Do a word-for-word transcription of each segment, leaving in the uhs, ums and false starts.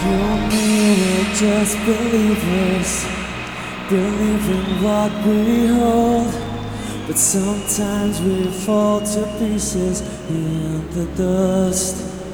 You and me, we're just believers, believe in what we hold. But sometimes we fall to pieces in the dust.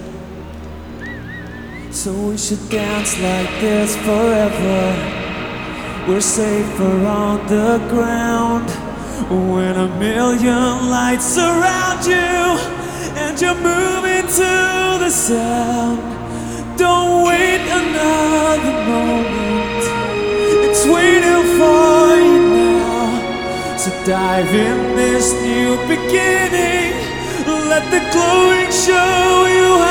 So we should dance like this forever. We're safer on the ground when a million lights surround you and you're moving to the sound. Don't wait another moment, it's waiting for you now. So dive in this new beginning, let the glowing show you